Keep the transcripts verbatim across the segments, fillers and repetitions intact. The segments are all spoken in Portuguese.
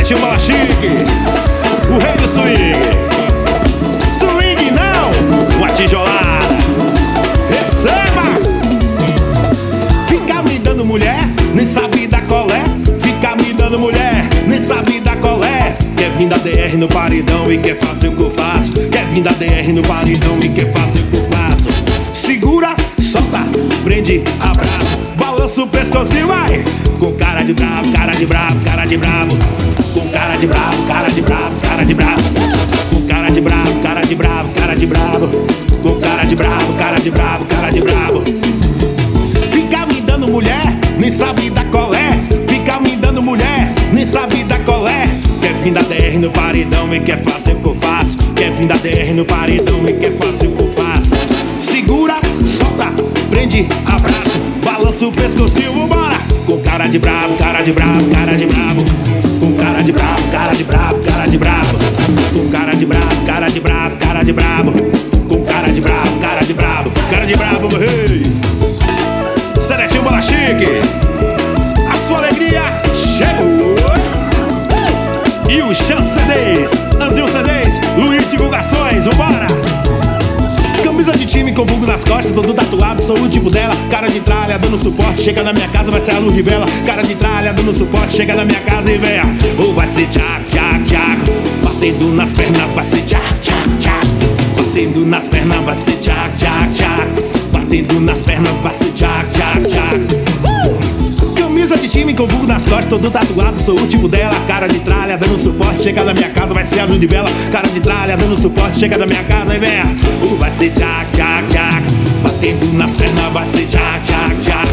Celestinho Bola Chique, o rei do swing. Swing não, uma tijolada. Receba! Fica me dando mulher, nem sabe dar colé. Fica me dando mulher, nem sabe dar colé. Quer vir da D R no paredão e quer fazer o que eu faço. Quer vir da D R no paredão e quer fazer o que eu faço. Segura, solta, prende, abraça, balança o pescocinho, vai. Com cara de brabo, cara de brabo, cara de brabo. Com cara de brabo, cara de brabo, cara de brabo. Com cara de brabo, cara de brabo, cara de brabo. Com cara de brabo, cara de brabo, cara de brabo. Fica me dando mulher, nem sabe dar colé. Fica me dando mulher, nem sabe dar colé. Quer vir da D R no paredão e quer fazer o que eu faço. Quer vir da D R no paredão e quer fazer o que eu faço. Segura, solta, prende, abraça, balança o pescocinho, vambora. Com cara de brabo, cara de brabo, cara de brabo. Com cara de brabo, cara de brabo, cara de brabo. Com cara de brabo, cara de brabo, cara de brabo. Com cara de brabo, cara de brabo, cara de brabo, meu rei. Celestinho Bola Chique, a sua alegria chegou. E o Chance C Ds, Anzinho C Ds, Luiz Divulgações, vambora. Camisa de time com vulgo nas costas, todo tatuado, sou o tipo dela. Cara de tralha, dando suporte, chega na minha casa, vai ser a luz revela. Cara de tralha, dando suporte, chega na minha casa e venha. Ou vai ser tchac, tchac, tchac. Batendo nas pernas, vai ser tchac, tchac, tchac. Batendo nas pernas, vai ser tchac, tchac, tchac. Batendo nas pernas, vai ser tchac, tchac, tchac. Camisa de time com vulgo nas costas, todo tatuado, sou o tipo dela. Cara de tralha, dando suporte, chega na minha casa, vai ser a luz de vela. Cara de tralha, dando suporte, chega na minha casa e venha. Uh, vai ser tchac, tchac, tchac. Batendo nas pernas, vai ser tchac, tchac, tchac.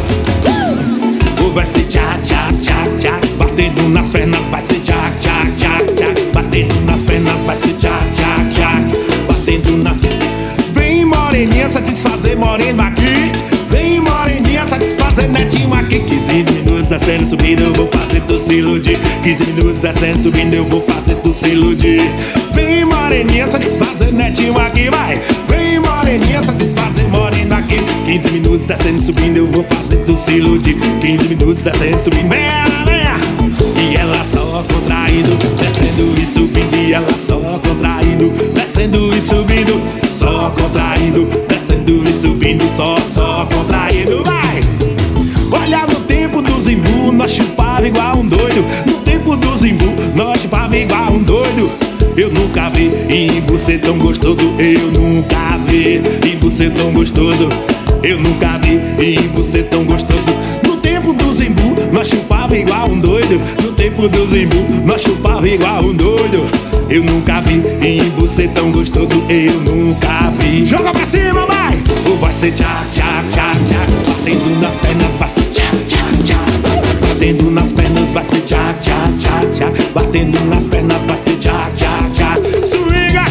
Uh, vai ser tchac, tchac, tchac, tchac. Batendo nas pernas, vai ser tchac, tchac, tchac, tchac. Batendo nas pernas, vai ser tchac, tchac, tchac. Batendo na... Vem moreninha satisfazer moreno aqui. Vem moreninha satisfazer netinho aqui. Quinze minutos descendo, subindo, eu vou fazer tu se iludir. Quinze minutos descendo, subindo, eu vou fazer tu se iludir. Vem moreninha satisfazer netinho aqui, vai. Vem moreninha satisfazer moreno aqui. Quinze minutos descendo, subindo, eu vou fazer tu se iludir. Quinze minutos descendo, subindo, venha, venha. E ela só contraindo, descendo e subindo. E ela só contraindo, descendo e subindo. Só contraindo, descendo e subindo. Só, só contraindo, vai. Olha, no tempo do Zimbu, nós chupava igual um doido. No tempo do Zimbu, nós chupava igual um doido. Eu nunca vi Imbu ser tão gostoso. Eu nunca vi Imbu ser tão gostoso. Eu nunca vi Imbu ser tão gostoso. No tempo do Zimbu, nós chupava igual um doido. No tempo do Zimbu, nós chupava igual um doido. Eu nunca vi Imbu ser tão gostoso. Eu nunca vi. Joga pra cima, vai! Ou vai ser tchac, tchac, tchac, tchac. Batendo nas pernas, vai ser tchac, tchac, tchac. Batendo nas pernas, vai ser tchac, tchac, tchac, tchac. Batendo nas pernas, vai ser tchac, tchac, tchac. Swinga!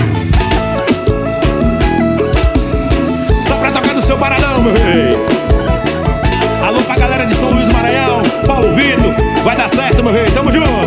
Só pra tocar do seu baralhão, meu rei. Alô pra galera de São Luís Maranhão, Paulo Vitor. Vai dar certo, meu rei, tamo junto.